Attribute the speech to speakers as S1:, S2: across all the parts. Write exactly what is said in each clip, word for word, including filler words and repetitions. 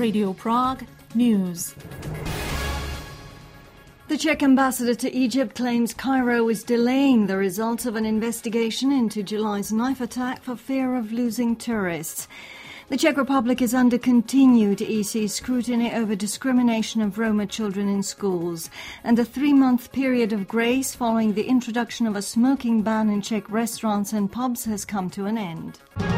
S1: Radio Prague News.
S2: The Czech ambassador to Egypt claims Cairo is delaying the results of an investigation into July's knife attack for fear of losing tourists. The Czech Republic is under continued E C scrutiny over discrimination of Roma children in schools, and a three-month period of grace following the introduction of a smoking ban in Czech restaurants and pubs has come to an end.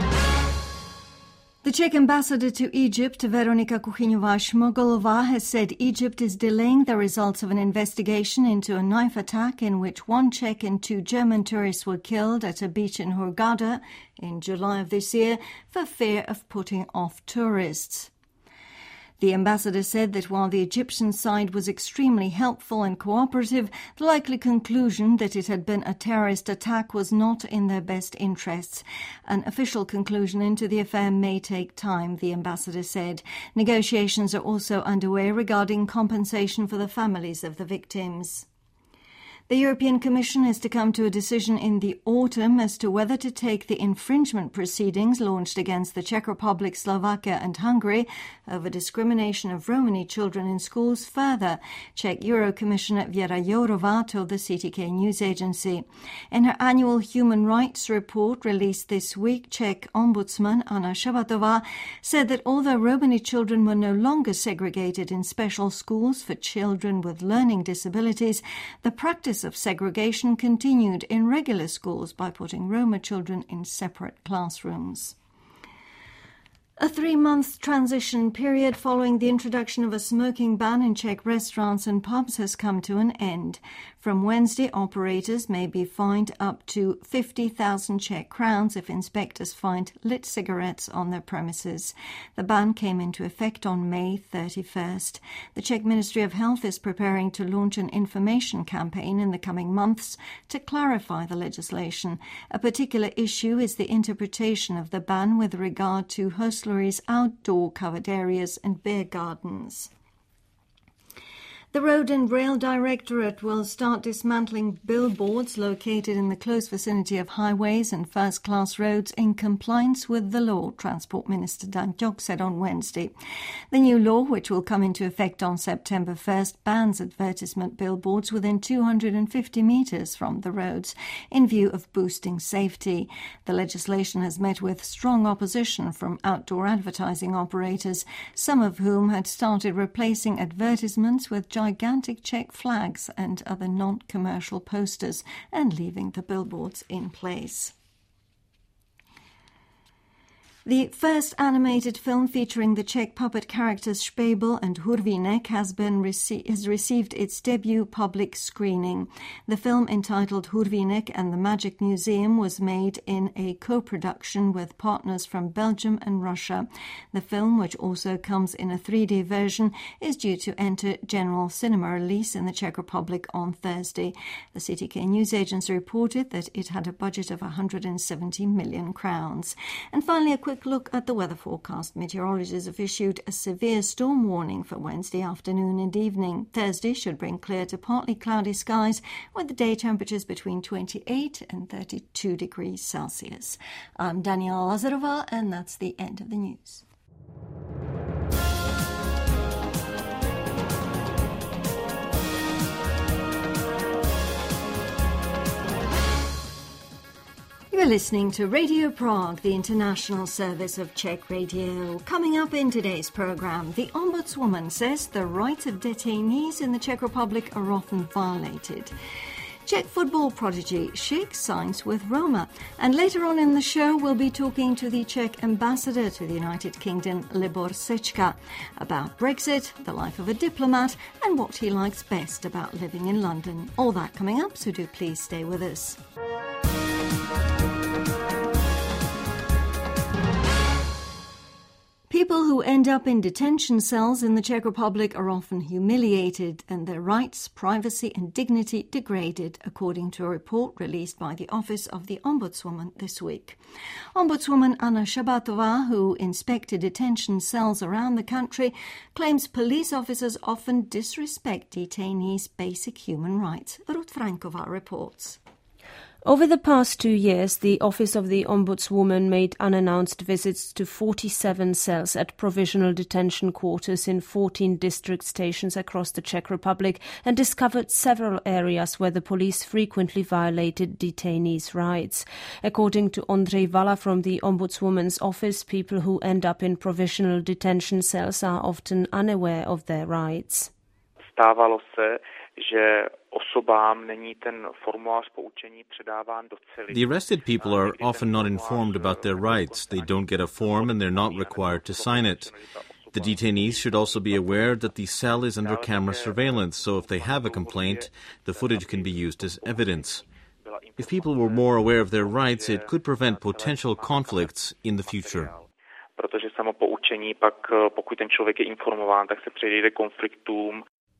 S2: The Czech ambassador to Egypt, Veronika Kuchyňová-Šmogolová, has said Egypt is delaying the results of an investigation into a knife attack in which one Czech and two German tourists were killed at a beach in Hurghada in July of this year for fear of putting off tourists. The ambassador said that while the Egyptian side was extremely helpful and cooperative, the likely conclusion that it had been a terrorist attack was not in their best interests. An official conclusion into the affair may take time, the ambassador said. Negotiations are also underway regarding compensation for the families of the victims. The European Commission is to come to a decision in the autumn as to whether to take the infringement proceedings launched against the Czech Republic, Slovakia and Hungary over discrimination of Romani children in schools further, Czech Euro Commissioner Věra Jourová told the C T K news agency. In her annual human rights report released this week, Czech Ombudsman Anna Šabatová said that although Romani children were no longer segregated in special schools for children with learning disabilities, the practice of segregation continued in regular schools by putting Roma children in separate classrooms. A three-month transition period following the introduction of a smoking ban in Czech restaurants and pubs has come to an end. From Wednesday, operators may be fined up to fifty thousand Czech crowns if inspectors find lit cigarettes on their premises. The ban came into effect on May thirty-first. The Czech Ministry of Health is preparing to launch an information campaign in the coming months to clarify the legislation. A particular issue is the interpretation of the ban with regard to hostleries, outdoor covered areas and beer gardens. The Road and Rail Directorate will start dismantling billboards located in the close vicinity of highways and first-class roads in compliance with the law, Transport Minister Dan Ťok said on Wednesday. The new law, which will come into effect on September first, bans advertisement billboards within two hundred fifty metres from the roads in view of boosting safety. The legislation has met with strong opposition from outdoor advertising operators, some of whom had started replacing advertisements with gigantic Czech flags and other non-commercial posters and leaving the billboards in place. The first animated film featuring the Czech puppet characters Špejbl and Hurvínek has been rece- has received its debut public screening. The film, entitled Hurvínek and the Magic Museum, was made in a co-production with partners from Belgium and Russia. The film, which also comes in a three D version, is due to enter general cinema release in the Czech Republic on Thursday. The C T K news agency reported that it had a budget of one hundred seventy million crowns. And finally, a quick look at the weather forecast. Meteorologists have issued a severe storm warning for Wednesday afternoon and evening. Thursday should bring clear to partly cloudy skies with the day temperatures between twenty-eight and thirty-two degrees Celsius. I'm Daniela Lazarova, and that's the end of the news. You're listening to Radio Prague, the international service of Czech radio. Coming up in today's programme, the Ombudswoman says the rights of detainees in the Czech Republic are often violated. Czech football prodigy shakes signs with Roma. And later on in the show, we'll be talking to the Czech ambassador to the United Kingdom, Libor Sečka, about Brexit, the life of a diplomat, and what he likes best about living in London. All that coming up, so do please stay with us. People who end up in detention cells in the Czech Republic are often humiliated and their rights, privacy and dignity degraded, according to a report released by the Office of the Ombudswoman this week. Ombudswoman Anna Šabatová, who inspected detention cells around the country, claims police officers often disrespect detainees' basic human rights. Ruth Franková reports.
S3: Over the past two years, the Office of the Ombudswoman made unannounced visits to forty-seven cells at provisional detention quarters in fourteen district stations across the Czech Republic and discovered several areas where the police frequently violated detainees' rights. According to Ondřej Vala from the Ombudswoman's office, people who end up in provisional detention cells are often unaware of their rights.
S4: Stávalo se, že osobám není ten formulář poučení předáván do cely.
S5: The arrested people are often not informed about their rights. They don't get a form and they're not required to sign it. The detainees should also be aware that the cell is under camera surveillance, so if they have a complaint, the footage can be used as evidence. If people were more aware of their rights, it could prevent potential conflicts in the future.
S4: Protože samo poučení pak, pokud ten člověk je informován, tak se předejde konfliktům.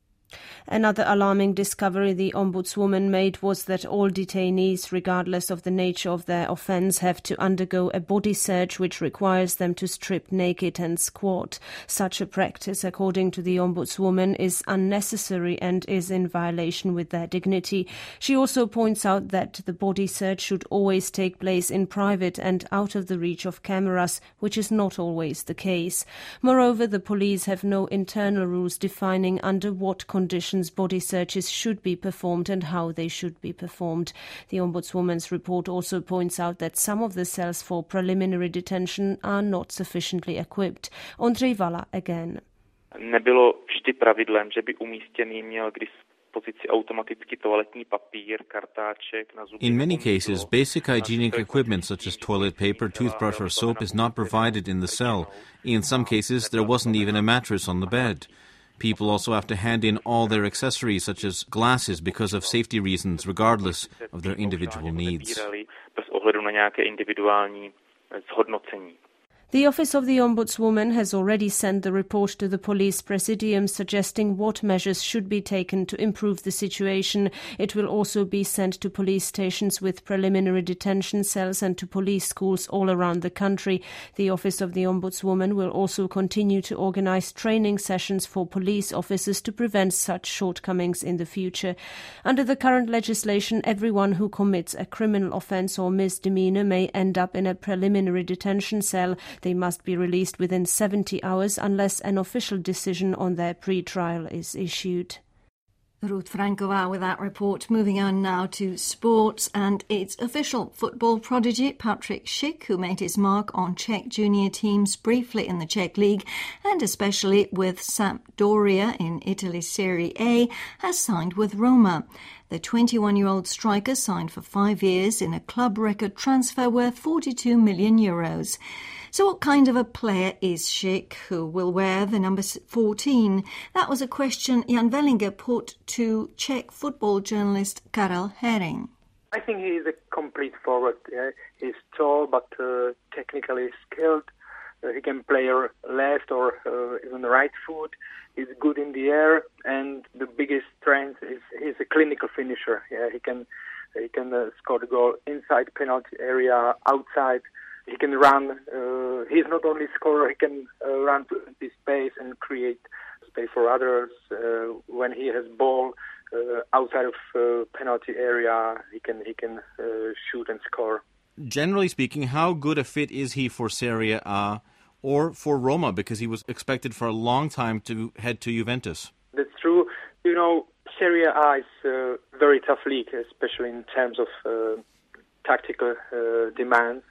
S3: Another alarming discovery the Ombudswoman made was that all detainees, regardless of the nature of their offence, have to undergo a body search which requires them to strip naked and squat. Such a practice, according to the Ombudswoman, is unnecessary and is in violation with their dignity. She also points out that the body search should always take place in private and out of the reach of cameras, which is not always the case. Moreover, the police have no internal rules defining under what conditions body searches should be performed and how they should be performed. The Ombudswoman's report also points out that some of the cells for preliminary detention are not sufficiently equipped. Ondřej Vala again.
S4: Nebylo vždy pravidlem, že by umístěný měl k dispozici automaticky toaletní papír, kartáček na zuby.
S5: In many cases, basic hygienic equipment such as toilet paper, toothbrush or soap is not provided in the cell. In some cases, there wasn't even a mattress on the bed. People also have to hand in all their accessories, such as glasses, because of safety reasons, regardless of their individual needs.
S4: Bez ohledu na nějaké individuální zhodnocení.
S3: The Office of the Ombudswoman has already sent the report to the Police Presidium suggesting what measures should be taken to improve the situation. It will also be sent to police stations with preliminary detention cells and to police schools all around the country. The Office of the Ombudswoman will also continue to organise training sessions for police officers to prevent such shortcomings in the future. Under the current legislation, everyone who commits a criminal offence or misdemeanour may end up in a preliminary detention cell. They must be released within seventy hours unless an official decision on their pre-trial is issued.
S2: Ruth Franková with that report. Moving on now to sports, and it's official. Football prodigy Patrik Schick, who made his mark on Czech junior teams briefly in the Czech League and especially with Sampdoria in Italy's Serie A, has signed with Roma. The twenty-one-year-old striker signed for five years in a club record transfer worth forty-two million euros. So what kind of a player is Schick, who will wear the number fourteen? That was a question Jan Wellinger put to Czech football journalist Karel Herring.
S6: I think he is a complete forward. Yeah. He's tall but uh, technically skilled. Uh, he can play left or uh, even right foot. He's good in the air, and the biggest strength is he's a clinical finisher. Yeah, he can he can uh, score the goal inside penalty area, outside. He can run. Uh, he's not only scorer. He can uh, run to empty space and create space for others. Uh, when he has ball uh, outside of uh, penalty area, he can he can uh, shoot and score.
S5: Generally speaking, how good a fit is he for Serie A or for Roma? Because he was expected for a long time to head to Juventus.
S6: That's true. You know, Serie A is a very tough league, especially in terms of uh, tactical uh, demands.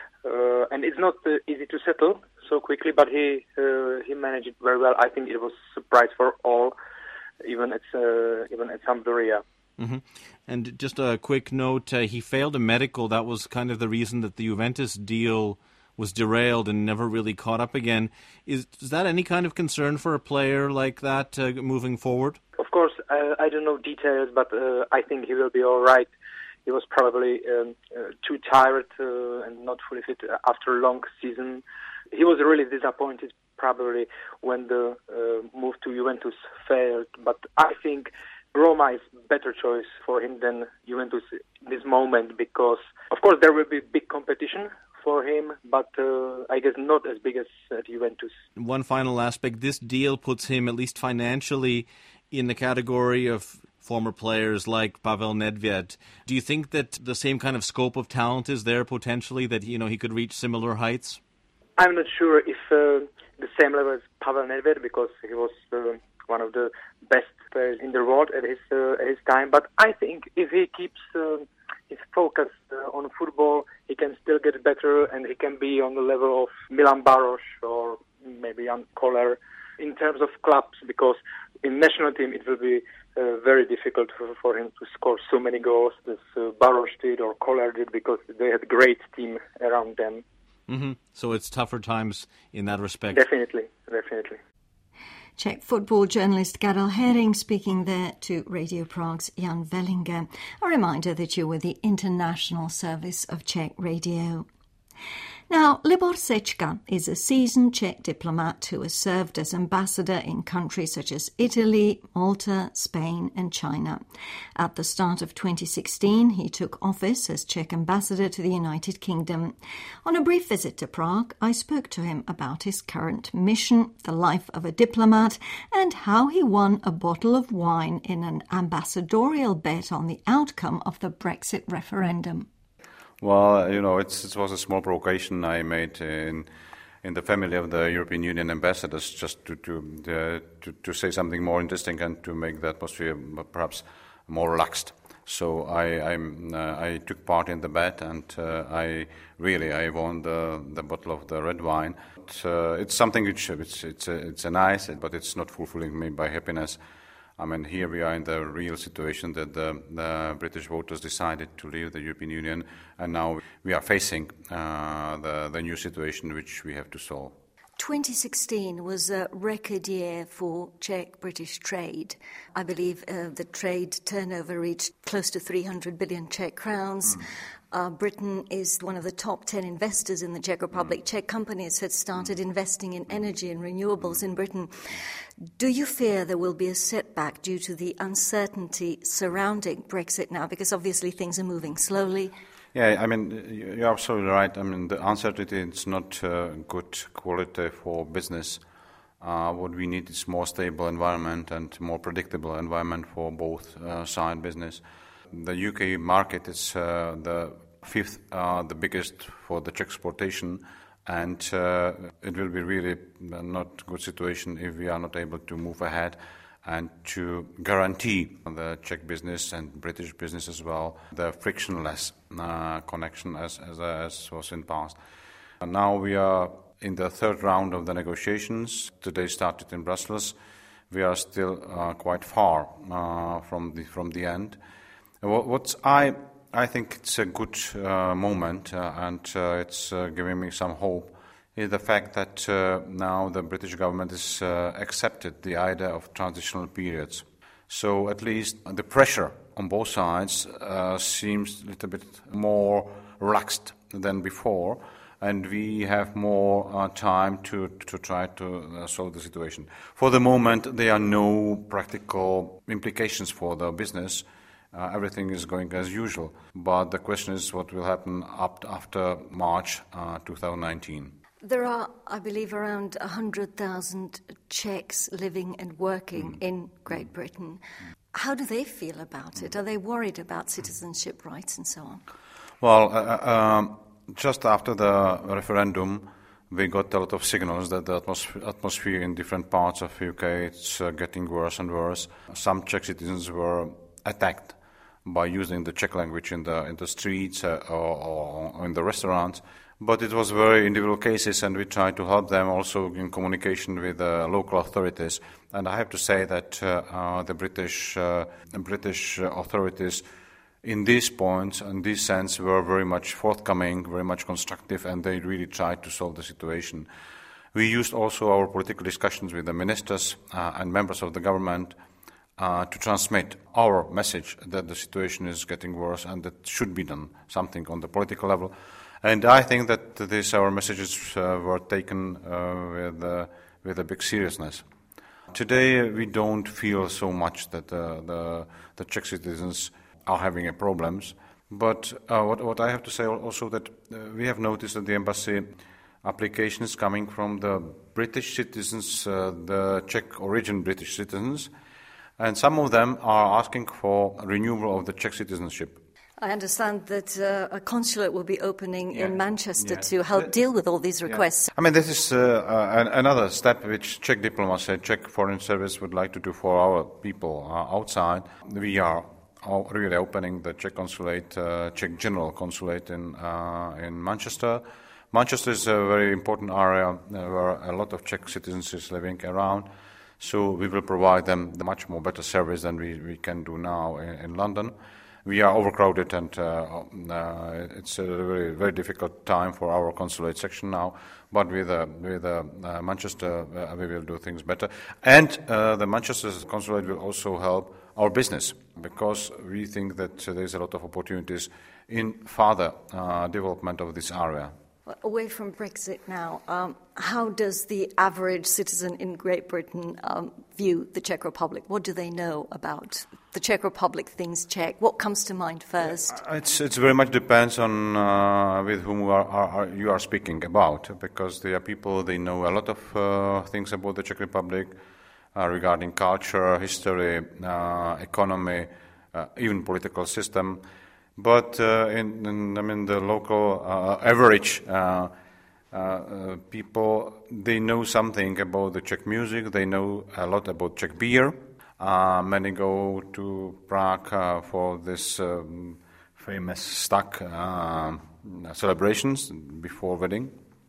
S6: Uh, and it's not uh, easy to settle so quickly, but he uh, he managed it very well. I think it was a surprise for all, even at uh, even at Sampdoria.
S5: Mm-hmm. And just a quick note: uh, he failed a medical. That was kind of the reason that the Juventus deal was derailed and never really caught up again. Is, is that any kind of concern for a player like that uh, moving forward?
S6: Of course, uh, I don't know details, but uh, I think he will be all right. He was probably um, uh, too tired uh, and not fully fit after a long season. He was really disappointed probably when the uh, move to Juventus failed. But I think Roma is a better choice for him than Juventus in this moment because, of course, there will be big competition for him, but uh, I guess not as big as at Juventus.
S5: One final aspect, this deal puts him, at least financially, in the category of former players like Pavel Nedvěd. Do you think that the same kind of scope of talent is there potentially, that you know he could reach similar heights?
S6: I'm not sure if uh, the same level as Pavel Nedvěd, because he was uh, one of the best players in the world at his uh, at his time. But I think if he keeps uh, his focus uh, on football, he can still get better, and he can be on the level of Milan Baros or maybe Jan Koller in terms of clubs, because in national team it will be uh, very difficult for, for him to score so many goals as uh, Baros did or Koller did, because they had a great team around them.
S5: Mm-hmm. So it's tougher times in that respect.
S6: Definitely, definitely.
S2: Czech football journalist Karel Herring speaking there to Radio Prague's Jan Vellinger. A reminder that you're with the international service of Czech Radio. Now, Libor Sečka is a seasoned Czech diplomat who has served as ambassador in countries such as Italy, Malta, Spain and China. At the start of twenty sixteen, he took office as Czech ambassador to the United Kingdom. On a brief visit to Prague, I spoke to him about his current mission, the life of a diplomat, and how he won a bottle of wine in an ambassadorial bet on the outcome of the Brexit referendum.
S7: Well, you know, it's, it was a small provocation I made in in the family of the European Union ambassadors, just to to, uh, to to say something more interesting and to make the atmosphere perhaps more relaxed. So I I'm, uh, I took part in the bet, and uh, I really I won the the bottle of the red wine. But, uh, it's something which it's it's a, it's a nice, but it's not fulfilling me by happiness. I mean, here we are in the real situation that the, the British voters decided to leave the European Union, and now we are facing uh, the, the new situation which we have to solve.
S2: twenty sixteen was a record year for Czech-British trade. I believe uh, the trade turnover reached close to three hundred billion Czech crowns. Mm. Uh, Britain is one of the top ten investors in the Czech Republic. Mm. Czech companies had started investing in energy and renewables in Britain. Do you fear there will be a setback due to the uncertainty surrounding Brexit now? Because obviously things are moving slowly.
S7: Yeah, I mean, you're absolutely right. I mean, the uncertainty is not uh, good quality for business. Uh, what we need is more stable environment and more predictable environment for both uh, side business. The U K market is uh, the fifth, uh, the biggest for the Czech exportation, and uh, it will be really not good situation if we are not able to move ahead and to guarantee the Czech business and British business as well the frictionless uh, connection as, as as was in past. And now we are in the third round of the negotiations. Today started in Brussels. We are still uh, quite far uh, from the from the end. What's I I think it's a good uh, moment, uh, and uh, it's uh, giving me some hope, is the fact that uh, now the British government has uh, accepted the idea of transitional periods. So at least the pressure on both sides uh, seems a little bit more relaxed than before, and we have more uh, time to, to try to uh, solve the situation. For the moment, there are no practical implications for the business. Uh, everything is going as usual. But the question is what will happen up after March uh, twenty nineteen.
S2: There are, I believe, around one hundred thousand Czechs living and working mm. in Great Britain. How do they feel about it? Are they worried about citizenship rights and so on?
S7: Well, uh, um, just after the referendum, we got a lot of signals that the atmos- atmosphere in different parts of U K is uh, getting worse and worse. Some Czech citizens were attacked by using the Czech language in the in the streets uh, or, or in the restaurants. But it was very individual cases, and we tried to help them also in communication with uh, local authorities. And I have to say that uh, uh, the British uh, British authorities in these points, in this sense, were very much forthcoming, very much constructive, and they really tried to solve the situation. We used also our political discussions with the ministers uh, and members of the government Uh, to transmit our message that the situation is getting worse and that should be done something on the political level. And I think that these our messages uh, were taken uh, with uh, with a big seriousness. Today we don't feel so much that uh, the the Czech citizens are having a problems. But uh, what what I have to say also that uh, we have noticed that the embassy applications coming from the British citizens, uh, the Czech origin British citizens, And some of them are asking for renewal of the Czech citizenship.
S2: I understand that uh, a consulate will be opening
S7: Yeah.
S2: in Manchester
S7: Yeah.
S2: to help
S7: The-
S2: deal with all these requests.
S7: I mean, this is uh, uh, an- another step which Czech diplomacy, Czech Foreign Service would like to do for our people uh, outside. We are all really opening the Czech consulate, uh, Czech General Consulate in uh, in Manchester. Manchester is a very important area uh, where a lot of Czech citizens is living around. So we will provide them the much more better service than we, we can do now in, in London. We are overcrowded, and uh, uh, it's a very very difficult time for our consulate section now. But with uh, with uh, uh, Manchester, uh, we will do things better. And uh, the Manchester consulate will also help our business, because we think that uh, there is a lot of opportunities in further uh, development of this area.
S2: Away from Brexit now, um, how does the average citizen in Great Britain um, view the Czech Republic? What do they know about the Czech Republic, things Czech? What comes to mind first?
S7: It's it's very much depends on uh, with whom you are, are, are you are speaking about, because there are people, they know a lot of uh, things about the Czech Republic uh, regarding culture, history, uh, economy, uh, even political system. But uh, in, in I mean the local uh, average uh, uh, uh, people, they know something about the Czech music. They know a lot about Czech beer. Uh, many go to Prague uh, for this um, famous Stag uh, celebrations before wedding.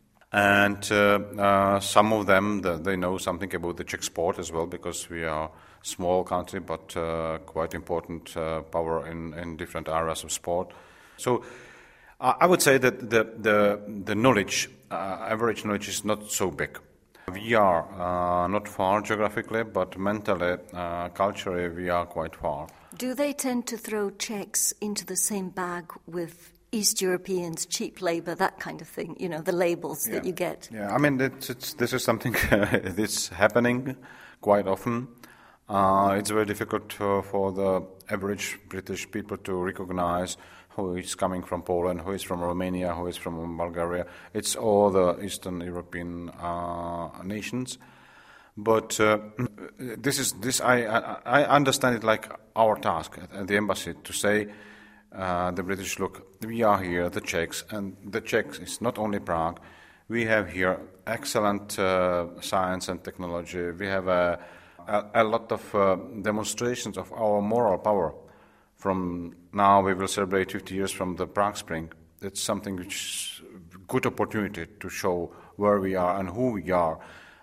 S7: And uh, uh, some of them, the, they know something about the Czech sport as well, because we are a small country, but uh, quite important uh, power in, in different areas of sport. So uh, I would say that the, the, the knowledge, uh, average knowledge is not so big. We are uh, not far geographically, but mentally, uh, culturally, we are quite far.
S2: Do they tend to throw Czechs into the same bag with East Europeans, cheap labour, that kind of thing, you know, the labels
S7: Yeah.
S2: that you get?
S7: Yeah, I mean, it's, it's, this is something that's happening quite often. Uh, it's very difficult uh, for the average British people to recognize who is coming from Poland, who is from Romania, who is from Bulgaria. It's all the Eastern European uh, nations. But uh, this is this I, I I understand it like our task at the embassy to say uh, the British, look, we are here, the Czechs, and the Czechs is not only Prague. We have here excellent uh, science and technology. We have a a, a lot of uh, demonstrations of our moral power. From now, we will celebrate fifty years from the Prague Spring. It's something which is a good opportunity to show where we are and who we are.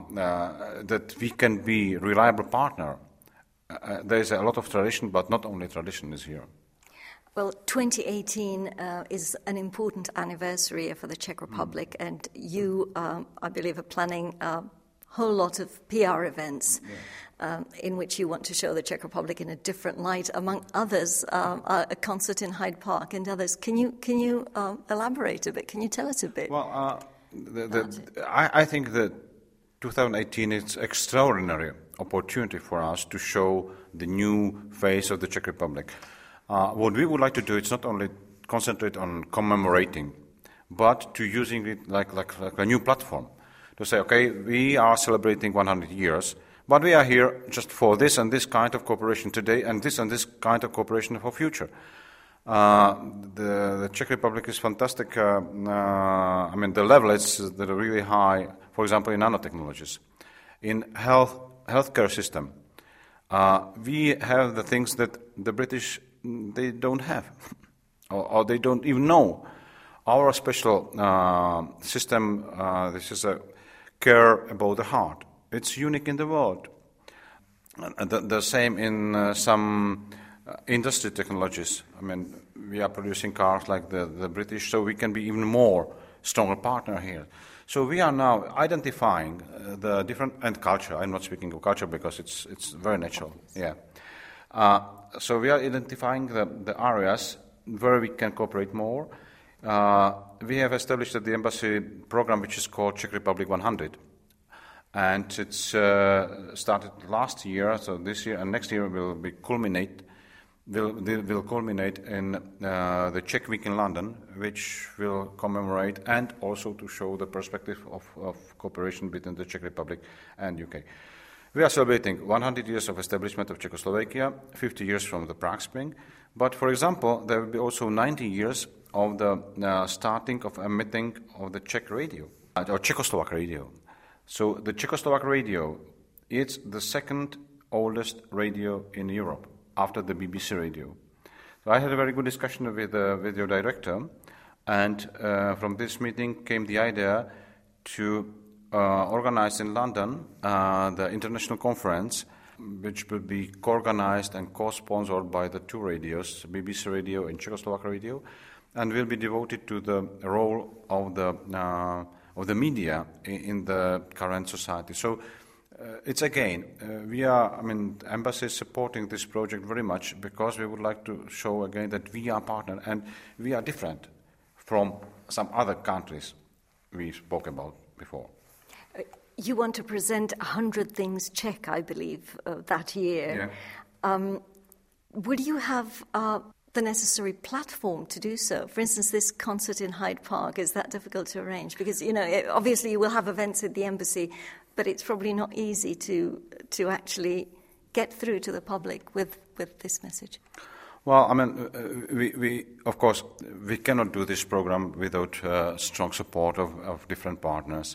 S7: Uh, that we can be a reliable partner. Uh, there is a lot of tradition, but not only tradition is here.
S2: Well, twenty eighteen uh, is an important anniversary for the Czech Republic, mm. and you, um, I believe, are planning a whole lot of P R events yeah. um, in which you want to show the Czech Republic in a different light, among others, um, a concert in Hyde Park and others. Can you can you um, elaborate a bit? Can you tell us a bit?
S7: Well, uh, the, the, I, I think that twenty eighteen is an extraordinary opportunity for us to show the new face of the Czech Republic. Uh, what we would like to do is not only concentrate on commemorating, but to using it like, like, like a new platform. To say, okay, we are celebrating one hundred years, but we are here just for this and this kind of cooperation today and this and this kind of cooperation for future. Uh, the, the Czech Republic is fantastic. Uh, uh, I mean, the level is that are really high, for example, in nanotechnologies. In health healthcare system, uh, we have the things that the British, they don't have, or, or they don't even know. Our special uh, system, uh, this is a care about the heart. It's unique in the world. And the, the same in uh, some uh, industry technologies. I mean, we are producing cars like the, the British, so we can be even more stronger partner here. So we are now identifying uh, the different, and culture. I'm not speaking of culture because it's it's very natural. Yeah. Uh, so we are identifying the, the areas where we can cooperate more. Uh, we have established at the embassy program which is called Czech Republic one hundred. And it's uh, started last year, so this year and next year will be culminate, will will culminate in uh, the Czech Week in London, which will commemorate and also to show the perspective of, of cooperation between the Czech Republic and U K. We are celebrating one hundred years of establishment of Czechoslovakia, fifty years from the Prague Spring. But, for example, there will be also ninety years of the uh, starting of emitting of the Czech radio, uh, or Czechoslovak radio. So the Czechoslovak radio is the second oldest radio in Europe after the B B C radio. So I had a very good discussion with, uh, with your director, and uh, from this meeting came the idea to uh, organize in London uh, the international conference, which will be co-organized and co-sponsored by the two radios, B B C Radio and Czechoslovak Radio, and will be devoted to the role of the uh, of the media in, in the current society. So uh, it's again, uh, we are, I mean, the embassy is supporting this project very much because we would like to show again that we are partner and we are different from some other countries we spoke about before.
S2: You want to present one hundred Things Czech, I believe, uh, that year.
S7: Yeah.
S2: Um, would you have uh, the necessary platform to do so? For instance, this concert in Hyde Park, is that difficult to arrange? Because, you know, obviously you will have events at the embassy, but it's probably not easy to to actually get through to the public with, with this message.
S7: Well, I mean, uh, we, we, of course, we cannot do this program without uh, strong support of, of different partners.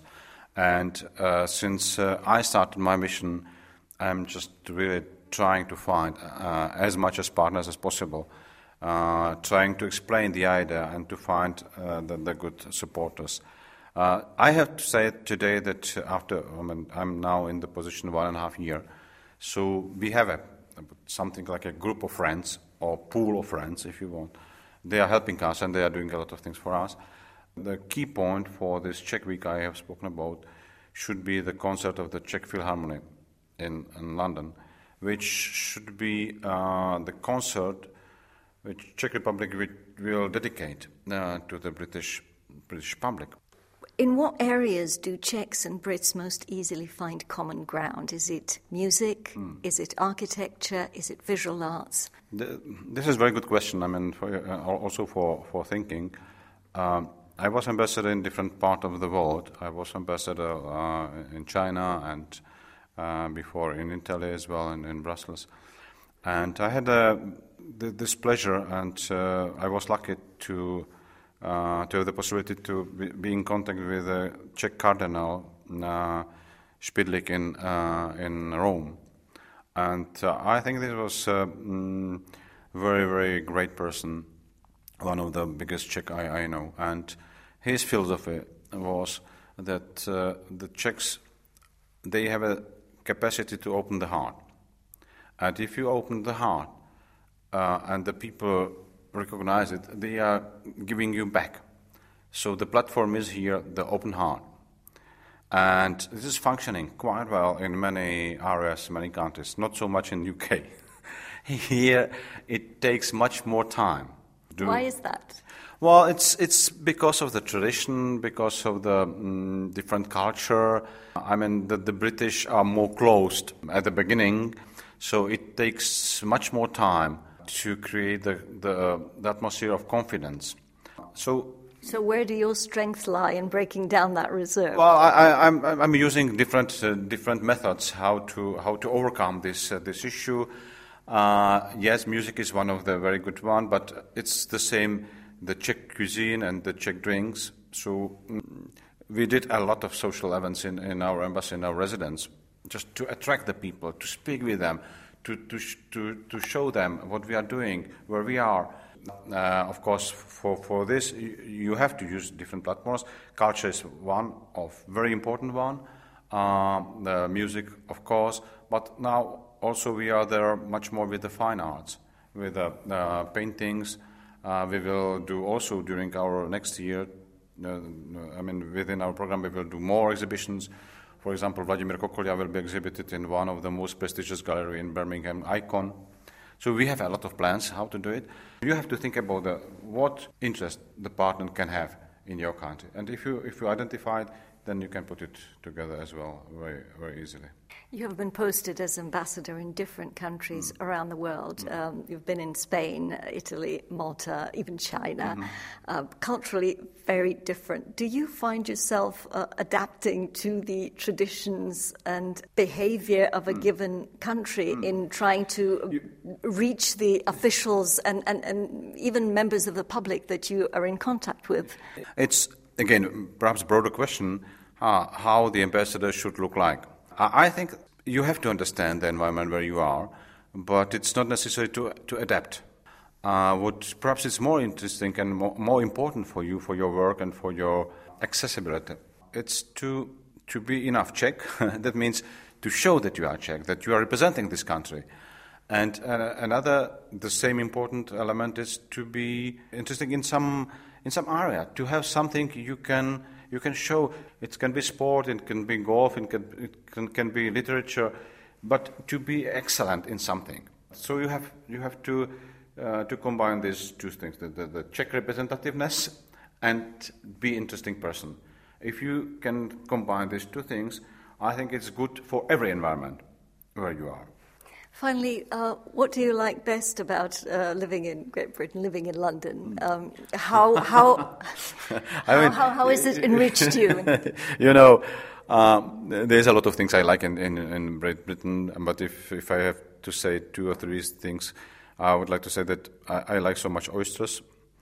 S7: And uh, since uh, I started my mission, I'm just really trying to find uh, as much as partners as possible, uh, trying to explain the idea and to find uh, the, the good supporters. Uh, I have to say today that after I mean, I'm now in the position one and a half year, so we have a, something like a group of friends or pool of friends, if you want. They are helping us and they are doing a lot of things for us. The key point for this Czech week I have spoken about should be the concert of the Czech Philharmonic in, in London, which should be uh, the concert which Czech Republic will dedicate uh, to the British British public.
S2: In what areas do Czechs and Brits most easily find common ground? Is it music? Mm. Is it architecture? Is it visual arts?
S7: The, this is a very good question. I mean, for, uh, also for, for thinking. Um, I was ambassador in different parts of the world. I was ambassador uh, in China and uh, before in Italy as well and in Brussels. And I had uh, th- this pleasure and uh, I was lucky to uh, to have the possibility to be, be in contact with the Czech Cardinal uh, Spidlik in, uh, in Rome. And uh, I think this was a mm, very, very great person, one of the biggest Czech I, I know. And his philosophy was that uh, the Czechs, they have a capacity to open the heart. And if you open the heart uh, and the people recognize it, they are giving you back. So the platform is here, the open heart. And this is functioning quite well in many areas, many countries, not so much in U K. Here it takes much more time. Do
S2: Why is that?
S7: Well, it's it's because of the tradition, because of the um, different culture. I mean, the, the British are more closed at the beginning, so it takes much more time to create the, the, the atmosphere of confidence. So,
S2: so where do your strengths lie in breaking down that reserve?
S7: Well, I, I, I'm I'm using different uh, different methods how to how to overcome this uh, this issue. Uh, yes, music is one of the very good one, but it's the same. The Czech cuisine and the Czech drinks. So mm, we did a lot of social events in, in our embassy, in our residence, just to attract the people, to speak with them, to to to, to show them what we are doing, where we are. Uh, of course, for, for this, you, you have to use different platforms. Culture is one of very important one. Uh, the music, of course, but now also we are there much more with the fine arts, with the uh, paintings. Uh, we will do also during our next year, uh, I mean, within our program, we will do more exhibitions. For example, Vladimir Kokolia will be exhibited in one of the most prestigious galleries in Birmingham, Icon. So we have a lot of plans how to do it. You have to think about the, what interest the partner can have in your country. And if you if you identify it, then you can put it together as well very, very easily.
S2: You have been posted as ambassador in different countries mm. around the world. Mm. Um, you've been in Spain, Italy, Malta, even China. Mm-hmm. Uh, culturally very different. Do you find yourself uh, adapting to the traditions and behavior of a mm. given country mm. in trying to you, reach the officials and, and, and even members of the public that you are in contact with?
S7: It's, again, perhaps a broader question, uh, how the ambassador should look like. I think you have to understand the environment where you are, but it's not necessary to to adapt. Uh, what perhaps is more interesting and more, more important for you, for your work and for your accessibility, it's to to be enough Czech. That means to show that you are Czech, that you are representing this country. And uh, another, the same important element is to be interesting in some in some area, to have something you can. You can show. It can be sport, it can be golf, it can, it can, can be literature, but to be excellent in something. So you have you have to uh, to combine these two things: the, the, the Czech representativeness and be interesting person. If you can combine these two things, I think it's good for every environment where you are.
S2: Finally, uh, what do you like best about uh, living in Great Britain, living in London? Um, how how
S7: I mean,
S2: how, how has it enriched you?
S7: You know, um, there's a lot of things I like in, in, in Great Britain, but if, if I have to say two or three things, I would like to say that I, I like so much oysters.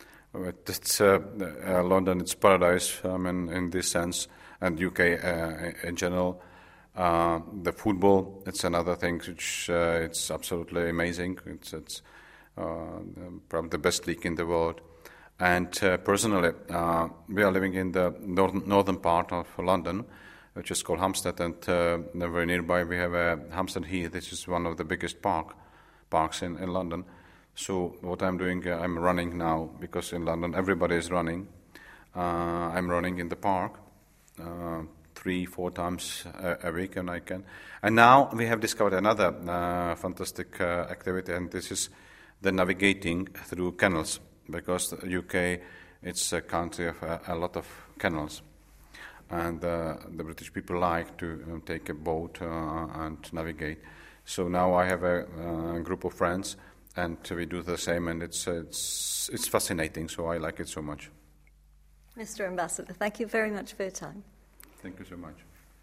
S7: It's, uh, uh, London, it's paradise um, in, in this sense, and U K uh, in general. Uh, the football, it's another thing which uh, it's absolutely amazing. It's, it's uh, probably the best league in the world. And uh, personally, uh, we are living in the northern, northern part of London, which is called Hampstead, and uh, very nearby we have a Hampstead Heath. This is one of the biggest park parks in, in London. So what I'm doing, uh, I'm running now, because in London everybody is running. Uh, I'm running in the park. Uh, three, four times a, a week, and I can. And now we have discovered another uh, fantastic uh, activity, and this is the navigating through canals, because the U K, it's a country of a, a lot of canals, and uh, the British people like to um, take a boat uh, and navigate. So now I have a, a group of friends, and we do the same, and it's it's it's fascinating. So I like it so much.
S2: Mister Ambassador, thank you very much for your time.
S7: Thank you so much.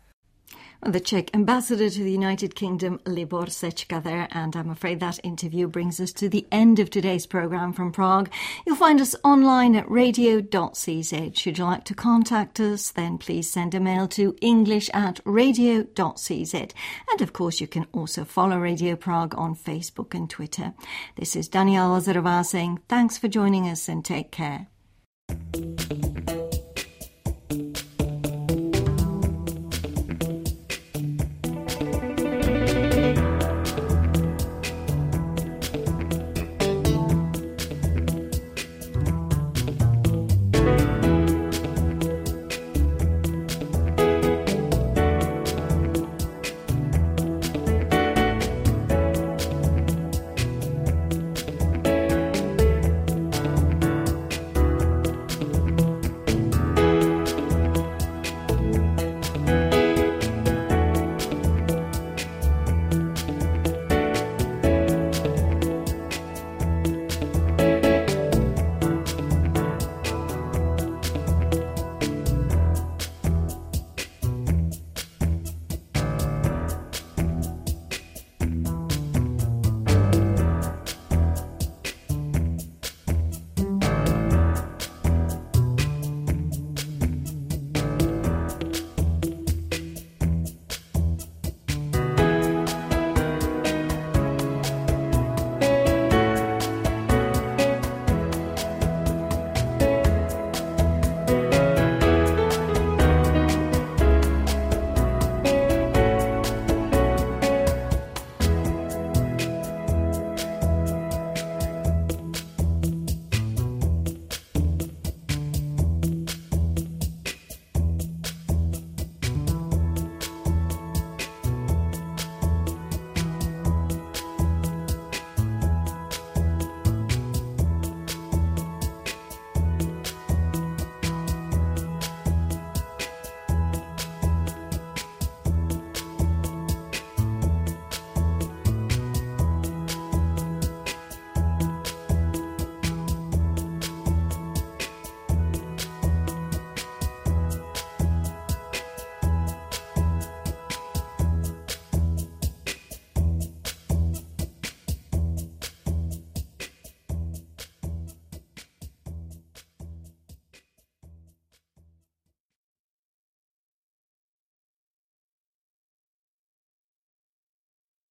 S2: The Czech ambassador to the United Kingdom, Libor Sečka there, and I'm afraid that interview brings us to the end of today's programme from Prague. You'll find us online at radio dot c z. Should you like to contact us, then please send a mail to english at radio dot c z. And of course you can also follow Radio Prague on Facebook and Twitter. This is Daniela Lazarová saying thanks for joining us and take care.